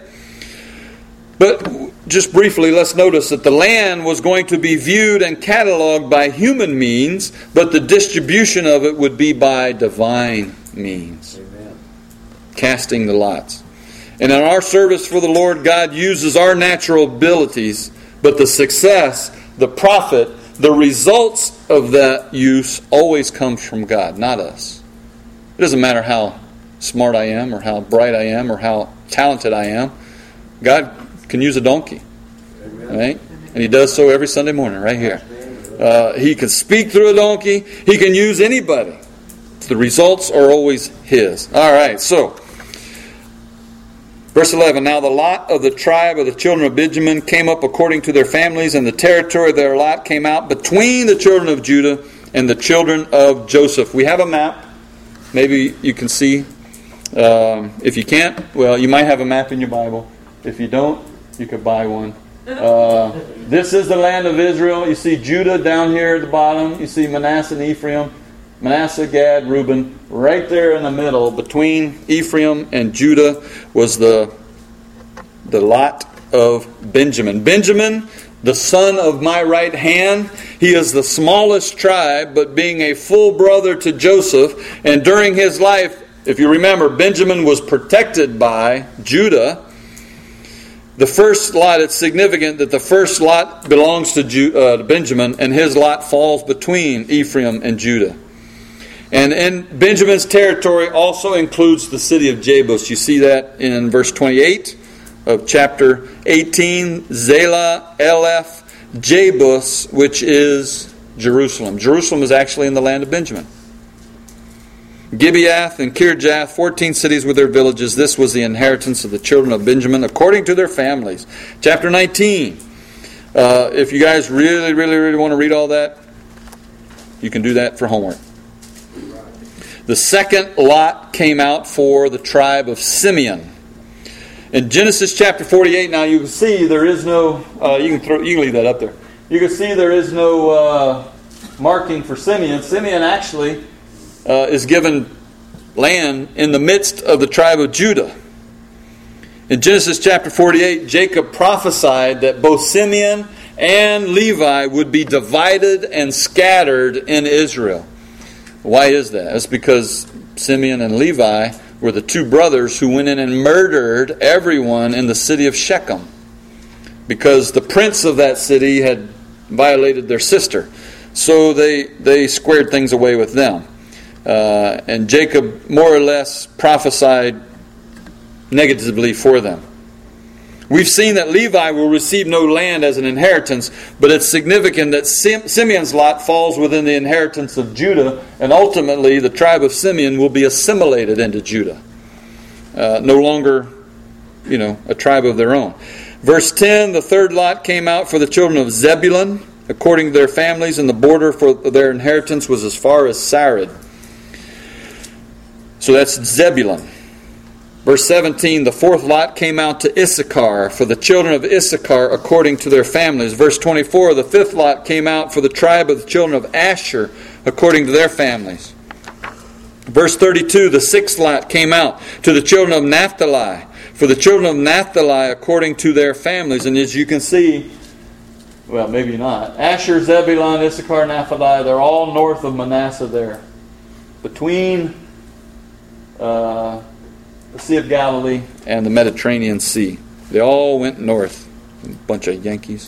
But just briefly, let's notice that the land was going to be viewed and cataloged by human means, but the distribution of it would be by divine means. Amen. Casting the lots. And in our service for the Lord, God uses our natural abilities, but the success, the profit, the results of that use always comes from God, not us. It doesn't matter how smart I am or how bright I am or how talented I am. God can use a donkey. Amen. Right? And He does so every Sunday morning right here. Uh, he can speak through a donkey. He can use anybody. The results are always His. All right, so verse eleven, now the lot of the tribe of the children of Benjamin came up according to their families, and the territory of their lot came out between the children of Judah and the children of Joseph. We have a map. Maybe you can see. Um, if you can't, well, you might have a map in your Bible. If you don't, you could buy one. Uh, this is the land of Israel. You see Judah down here at the bottom. You see Manasseh and Ephraim. Manasseh, Gad, Reuben. Right there in the middle, between Ephraim and Judah, was the, the lot of Benjamin. Benjamin, the son of my right hand. He is the smallest tribe, but being a full brother to Joseph. And during his life, if you remember, Benjamin was protected by Judah. The first lot, it's significant that the first lot belongs to, Ju- uh, to Benjamin, and his lot falls between Ephraim and Judah. And in Benjamin's territory also includes the city of Jebus. You see that in verse twenty-eight of chapter eighteen. Zelah, Eleph, Jebus, which is Jerusalem. Jerusalem is actually in the land of Benjamin. Gibeath and Kirjath, fourteen cities with their villages. This was the inheritance of the children of Benjamin according to their families. Chapter nineteen. Uh, if you guys really, really, really want to read all that, you can do that for homework. The second lot came out for the tribe of Simeon. In Genesis chapter forty-eight, now you can see there is no, uh, you can throw, you can leave that up there. You can see there is no uh, marking for Simeon. Simeon actually uh, is given land in the midst of the tribe of Judah. In Genesis chapter forty-eight, Jacob prophesied that both Simeon and Levi would be divided and scattered in Israel. Why is that? It's because Simeon and Levi were the two brothers who went in and murdered everyone in the city of Shechem, because the prince of that city had violated their sister. So they, they squared things away with them. Uh, and Jacob more or less prophesied negatively for them. We've seen that Levi will receive no land as an inheritance, but it's significant that Sim- Simeon's lot falls within the inheritance of Judah, and ultimately the tribe of Simeon will be assimilated into Judah. Uh, no longer, you know, a tribe of their own. Verse ten, the third lot came out for the children of Zebulun, according to their families, and the border for their inheritance was as far as Sarid. So that's Zebulun. Verse seventeen, the fourth lot came out to Issachar, for the children of Issachar according to their families. Verse twenty-four, the fifth lot came out for the tribe of the children of Asher according to their families. Verse thirty-two, the sixth lot came out to the children of Naphtali, for the children of Naphtali according to their families. And as you can see, well, maybe not, Asher, Zebulun, Issachar, Naphtali, they're all north of Manasseh there. Between Uh, the Sea of Galilee and the Mediterranean Sea. They all went north. A bunch of Yankees.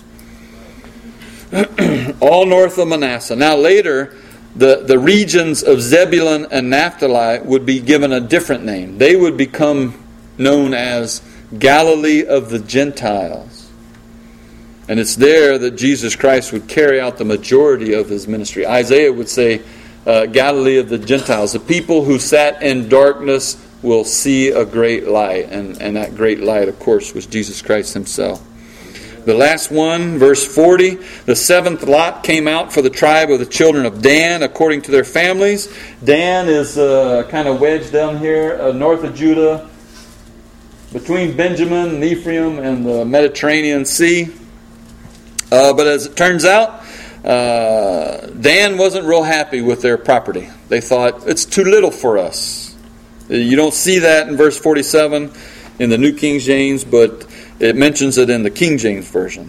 All north of Manasseh. Now later, the, the regions of Zebulun and Naphtali would be given a different name. They would become known as Galilee of the Gentiles. And it's there that Jesus Christ would carry out the majority of His ministry. Isaiah would say, uh, Galilee of the Gentiles. The people who sat in darkness will see a great light. And, and that great light, of course, was Jesus Christ Himself. The last one, verse forty, the seventh lot came out for the tribe of the children of Dan according to their families. Dan is uh, kind of wedged down here uh, north of Judah, between Benjamin and Ephraim and the Mediterranean Sea. Uh, but as it turns out, uh, Dan wasn't real happy with their property. They thought, it's too little for us. You don't see that in verse forty-seven in the New King James, but it mentions it in the King James Version.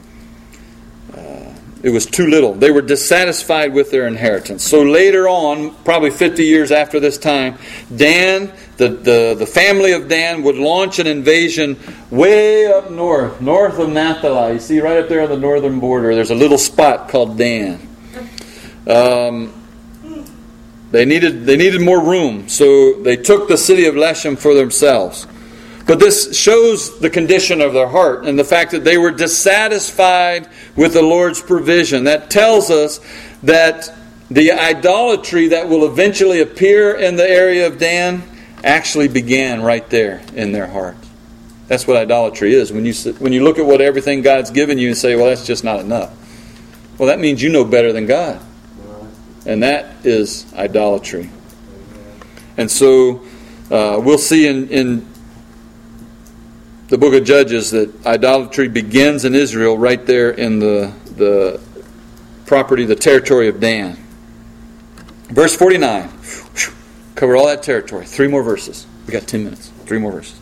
Uh, it was too little. They were dissatisfied with their inheritance. So later on, probably fifty years after this time, Dan, the, the, the family of Dan, would launch an invasion way up north, north of Naphtali. You see right up there on the northern border, there's a little spot called Dan. Um, they needed they needed more room, so they took the city of Leshem for themselves. But this shows the condition of their heart and the fact that they were dissatisfied with the Lord's provision. That tells us that the idolatry that will eventually appear in the area of Dan actually began right there in their heart. That's what idolatry is. When you when you look at what everything God's given you and say, well, that's just not enough. Well, that means you know better than God. And that is idolatry. And so uh, we'll see in... in the book of Judges that idolatry begins in Israel right there in the, the property, the territory of Dan. Verse forty-nine. Covered all that territory. Three more verses. We got ten minutes. Three more verses.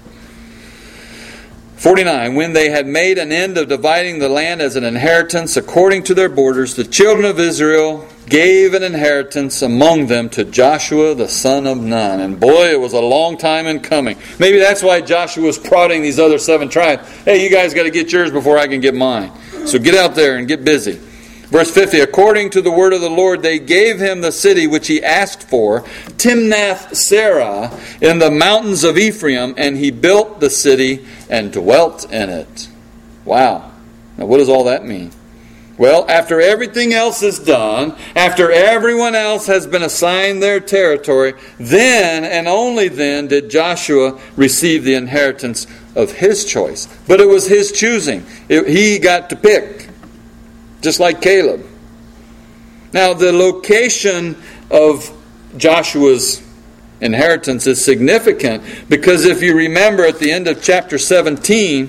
forty-nine. When they had made an end of dividing the land as an inheritance according to their borders, the children of Israel gave an inheritance among them to Joshua the son of Nun. And boy, it was a long time in coming. Maybe that's why Joshua was prodding these other seven tribes. Hey, you guys got to get yours before I can get mine. So get out there and get busy. Verse fifty, according to the word of the Lord, they gave him the city which he asked for, Timnath-Serah, in the mountains of Ephraim, and he built the city and dwelt in it. Wow. Now what does all that mean? Well, after everything else is done, after everyone else has been assigned their territory, then and only then did Joshua receive the inheritance of his choice. But it was his choosing. It, he got to pick, just like Caleb. Now, the location of Joshua's inheritance is significant because if you remember at the end of chapter seventeen,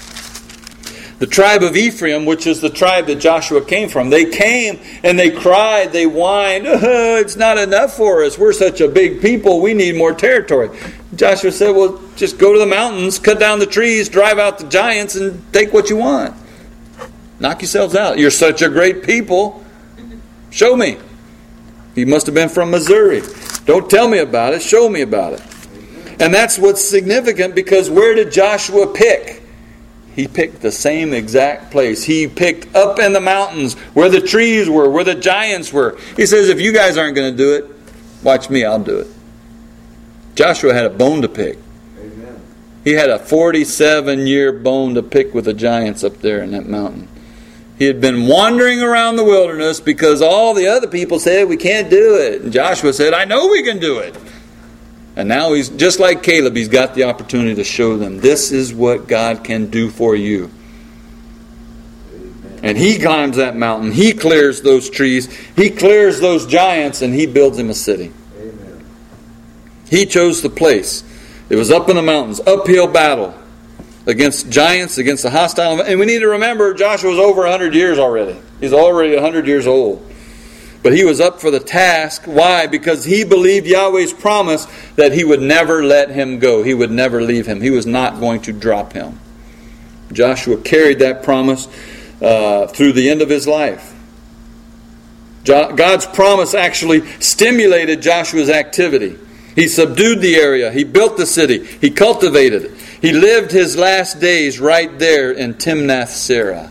the tribe of Ephraim, which is the tribe that Joshua came from, they came and they cried, they whined, oh, it's not enough for us. We're such a big people. We need more territory. Joshua said, well, just go to the mountains, cut down the trees, drive out the giants, and take what you want. Knock yourselves out. You're such a great people. Show me. He must have been from Missouri. Don't tell me about it. Show me about it. And that's what's significant because where did Joshua pick? He picked the same exact place. He picked up in the mountains where the trees were, where the giants were. He says, if you guys aren't going to do it, watch me, I'll do it. Joshua had a bone to pick. Amen. He had a forty-seven year bone to pick with the giants up there in that mountain. He had been wandering around the wilderness because all the other people said, we can't do it. And Joshua said, I know we can do it. And now he's just like Caleb, he's got the opportunity to show them, this is what God can do for you. Amen. And he climbs that mountain, he clears those trees, he clears those giants, and he builds him a city. Amen. He chose the place. It was up in the mountains, uphill battle against giants, against the hostile. And we need to remember, Joshua was over one hundred years already. He's already one hundred years old. But he was up for the task. Why? Because he believed Yahweh's promise that he would never let him go. He would never leave him. He was not going to drop him. Joshua carried that promise uh, through the end of his life. Jo- God's promise actually stimulated Joshua's activity. He subdued the area. He built the city. He cultivated it. He lived his last days right there in Timnath-Serah.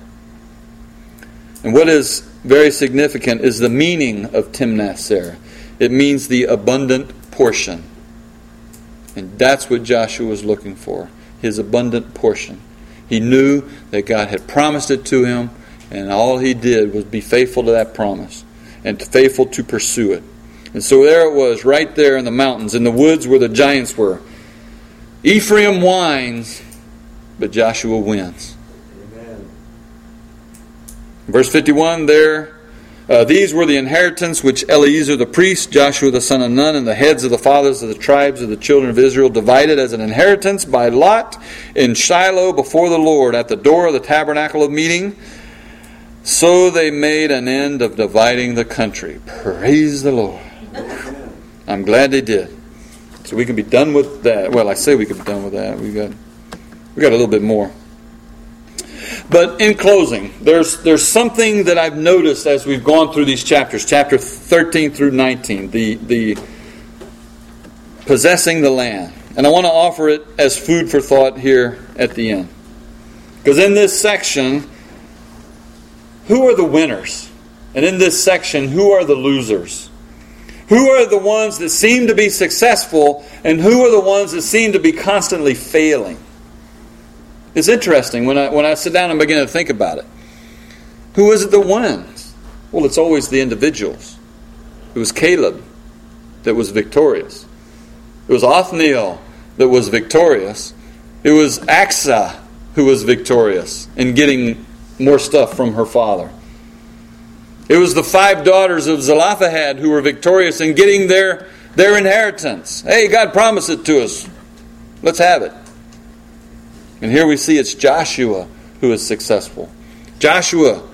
And what is very significant is the meaning of Timnath-Serah. It means the abundant portion. And that's what Joshua was looking for, his abundant portion. He knew that God had promised it to him, and all he did was be faithful to that promise and faithful to pursue it. And so there it was, right there in the mountains, in the woods where the giants were. Ephraim whines, but Joshua wins. Verse fifty-one there, uh, these were the inheritance which Eleazar the priest, Joshua the son of Nun, and the heads of the fathers of the tribes of the children of Israel divided as an inheritance by lot in Shiloh before the Lord at the door of the tabernacle of meeting. So they made an end of dividing the country. Praise the Lord. I'm glad they did. So we can be done with that. Well, I say we can be done with that. We got we got a little bit more. But in closing, there's there's something that I've noticed as we've gone through these chapters, chapter thirteen through nineteen, the the possessing the land. And I want to offer it as food for thought here at the end. Because in this section, who are the winners? And in this section, who are the losers? Who are the ones that seem to be successful, and who are the ones that seem to be constantly failing? It's interesting when I when I sit down and begin to think about it. Who is it that wins? Well, it's always the individuals. It was Caleb that was victorious. It was Othniel that was victorious. It was Achsah who was victorious in getting more stuff from her father. It was the five daughters of Zelophehad who were victorious in getting their, their inheritance. Hey, God promised it to us. Let's have it. And here we see it's Joshua who is successful. Joshua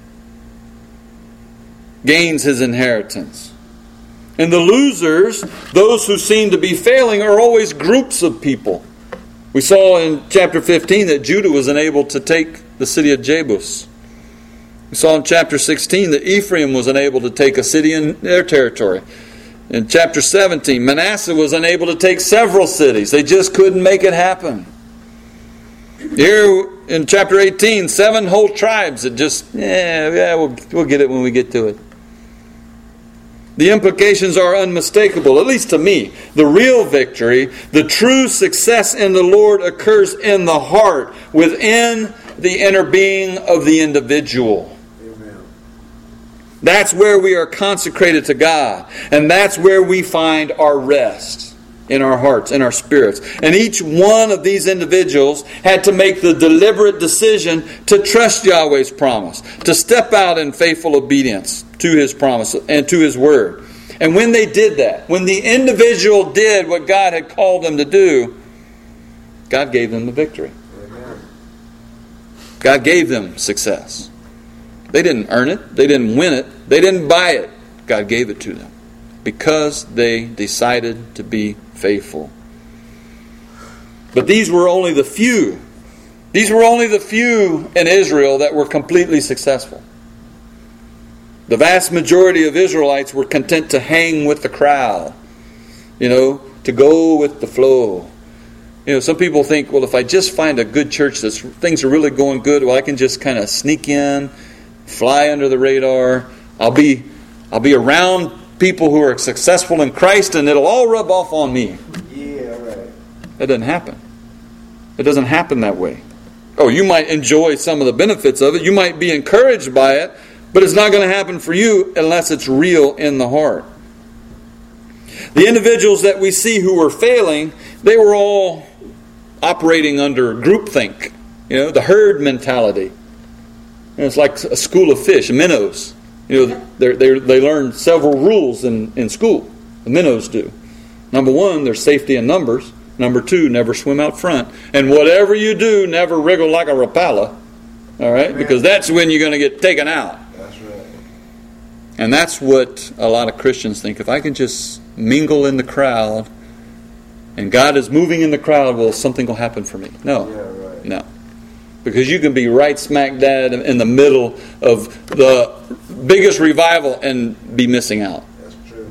gains his inheritance. And the losers, those who seem to be failing, are always groups of people. We saw in chapter fifteen that Judah was unable to take the city of Jebus. We saw in chapter sixteen that Ephraim was unable to take a city in their territory. In chapter seventeen, Manasseh was unable to take several cities. They just couldn't make it happen. Here in chapter eighteen, seven whole tribes that just, yeah, yeah, we'll, we'll get it when we get to it. The implications are unmistakable, at least to me. The real victory, the true success in the Lord occurs in the heart, within the inner being of the individual. Amen. That's where we are consecrated to God. And that's where we find our rest, in our hearts, in our spirits. And each one of these individuals had to make the deliberate decision to trust Yahweh's promise, to step out in faithful obedience to His promise and to His word. And when they did that, when the individual did what God had called them to do, God gave them the victory. Amen. God gave them success. They didn't earn it. They didn't win it. They didn't buy it. God gave it to them because they decided to be faithful. But these were only the few. These were only the few in Israel that were completely successful. The vast majority of Israelites were content to hang with the crowd, you know, to go with the flow. You know, some people think, well, if I just find a good church that's things are really going good, well, I can just kind of sneak in, fly under the radar. I'll be, I'll be around people who are successful in Christ, and it'll all rub off on me. Yeah, right. That doesn't happen. It doesn't happen that way. Oh, you might enjoy some of the benefits of it. You might be encouraged by it. But it's not going to happen for you unless it's real in the heart. The individuals that we see who were failing, they were all operating under groupthink. You know, the herd mentality. And it's like a school of fish, minnows. You know, they they learn several rules in, in school. The minnows do. Number one, there's safety in numbers. Number two, never swim out front. And whatever you do, never wriggle like a Rapala. All right? Because that's when you're going to get taken out. And that's what a lot of Christians think. If I can just mingle in the crowd, and God is moving in the crowd, well, something will happen for me. No. Yeah, right. No. Because you can be right smack dab in the middle of the biggest revival and be missing out. That's true.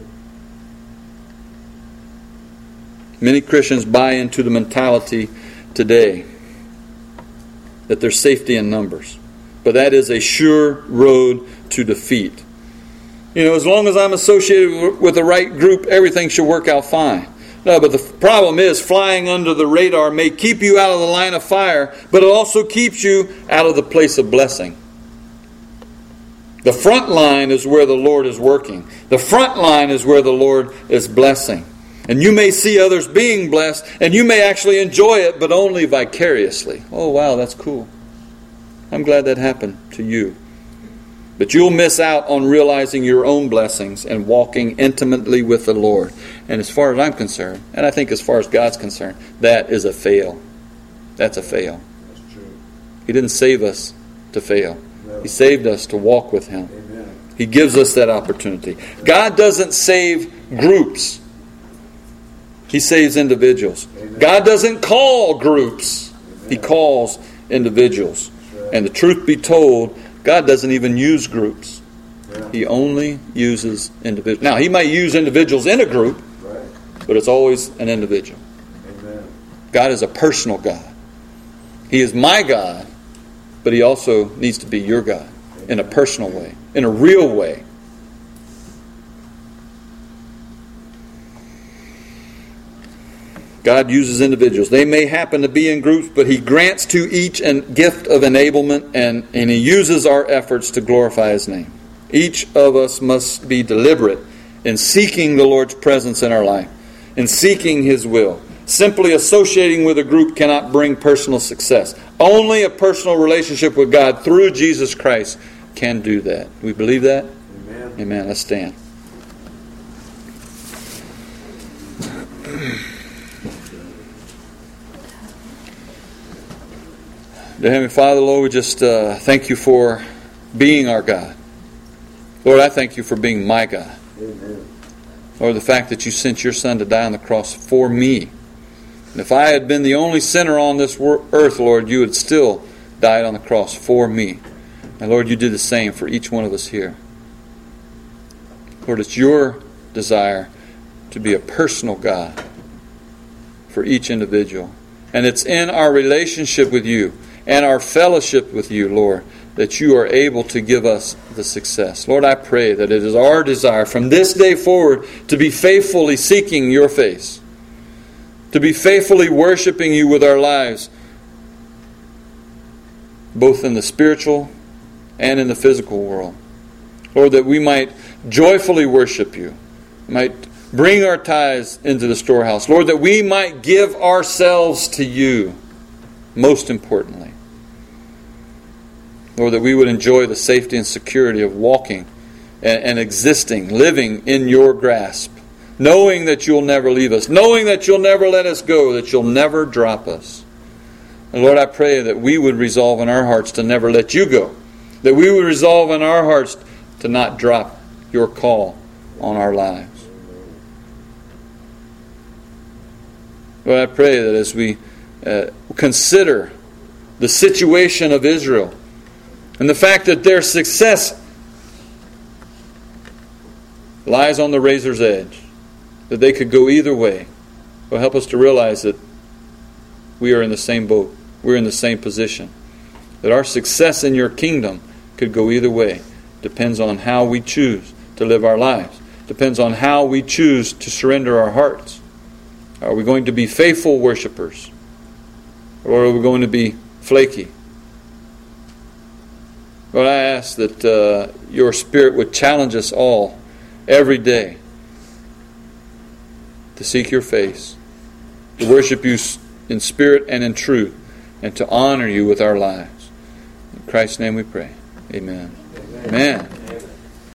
Many Christians buy into the mentality today that there's safety in numbers. But that is a sure road to defeat. You know, as long as I'm associated with the right group, everything should work out fine. No, but the problem is flying under the radar may keep you out of the line of fire, but it also keeps you out of the place of blessing. The front line is where the Lord is working. The front line is where the Lord is blessing. And you may see others being blessed, and you may actually enjoy it, but only vicariously. Oh, wow, that's cool. I'm glad that happened to you. But you'll miss out on realizing your own blessings and walking intimately with the Lord. And as far as I'm concerned, and I think as far as God's concerned, that is a fail. That's a fail. That's true. He didn't save us to fail. No. He saved us to walk with Him. Amen. He gives us that opportunity. God doesn't save groups. He saves individuals. Amen. God doesn't call groups. Amen. He calls individuals. Right. And the truth be told, God doesn't even use groups. Yeah. He only uses individuals. Now, He might use individuals in a group, Right. but it's always an individual. Amen. God is a personal God. He is my God, but He also needs to be your God in a personal way, in a real way. God uses individuals. They may happen to be in groups, but He grants to each a gift of enablement, and, and He uses our efforts to glorify His name. Each of us must be deliberate in seeking the Lord's presence in our life, in seeking His will. Simply associating with a group cannot bring personal success. Only a personal relationship with God through Jesus Christ can do that. Do we believe that? Amen. Amen. Let's stand. Dear Heavenly Father, Lord, we just uh, thank You for being our God. Lord, I thank You for being my God. Amen. Lord, the fact that You sent Your Son to die on the cross for me. And if I had been the only sinner on this earth, Lord, You had still died on the cross for me. And Lord, You did the same for each one of us here. Lord, it's Your desire to be a personal God for each individual. And it's in our relationship with You and our fellowship with You, Lord, that You are able to give us the success. Lord, I pray that it is our desire from this day forward to be faithfully seeking Your face, to be faithfully worshiping You with our lives, both in the spiritual and in the physical world. Lord, that we might joyfully worship You, might bring our tithes into the storehouse. Lord, that we might give ourselves to You, most importantly. Lord, that we would enjoy the safety and security of walking and, and existing, living in Your grasp, knowing that You'll never leave us, knowing that You'll never let us go, that You'll never drop us. And Lord, I pray that we would resolve in our hearts to never let You go, that we would resolve in our hearts to not drop Your call on our lives. Lord, I pray that as we uh, consider the situation of Israel and the fact that their success lies on the razor's edge, that they could go either way, will help us to realize that we are in the same boat. We're in the same position. That our success in Your kingdom could go either way. Depends on how we choose to live our lives. Depends on how we choose to surrender our hearts. Are we going to be faithful worshipers? Or are we going to be flaky? Lord, I ask that uh, Your Spirit would challenge us all every day to seek Your face, to worship You in spirit and in truth, and to honor You with our lives. In Christ's name we pray. Amen. Amen. Amen.